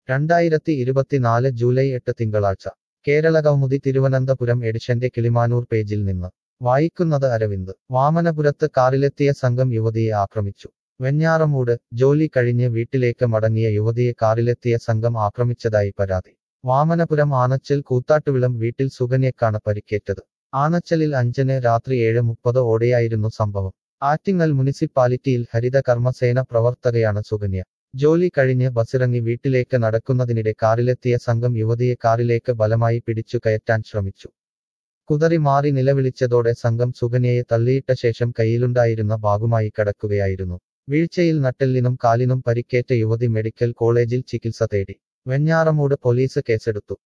2024 July 8 തിങ്കളാഴ്ച കേരളകൗമുദി തിരുവനന്തപുരം എഡിഷന്റെ കിളിമാനൂർ പേജിൽ നിന്ന് വായിക്കുന്നത് അരവിന്ദ് വാമനപുരത്ത് കാറിലെത്തിയ സംഘം യുവതിയെ ആക്രമിച്ചു വെഞ്ഞാറമൂട് ജോലി കഴിഞ്ഞ് വീട്ടിലേക്ക് മടങ്ങിയ യുവതിയെ കാറിലെത്തിയ സംഘം ആക്രമിച്ചതായി പരാതി വാമനപുരം ആനച്ചൽ കൂത്താട്ടുവിളം വീട്ടിൽ സുകന്യക്കാണ് പരിക്കേറ്റത് ആനച്ചലിൽ 5-ന് രാത്രി 7:30 ഓടെയായിരുന്നു സംഭവം ആറ്റിങ്ങൽ മുനിസിപ്പാലിറ്റിയിൽ ഹരിത കർമ്മസേന പ്രവർത്തകയാണ് സുകന്യ ജോലി കഴിഞ്ഞ് ബസിറങ്ങി വീട്ടിലേക്ക് നടക്കുന്നതിനിടെ കാറിലെത്തിയ സംഘം യുവതിയെ കാറിലേക്ക് ബലമായി പിടിച്ചു കയറ്റാൻ ശ്രമിച്ചു കുതറി മാറി നിലവിളിച്ചതോടെ സംഘം സുകന്യയെ തള്ളിയിട്ട ശേഷം കയ്യിലുണ്ടായിരുന്ന ബാഗുമായി കടക്കുകയായിരുന്നു വീഴ്ചയിൽ നട്ടെല്ലിനും കാലിനും പരിക്കേറ്റ യുവതി മെഡിക്കൽ കോളേജിൽ ചികിത്സ തേടി വെഞ്ഞാറമൂട് പോലീസ് കേസെടുത്തു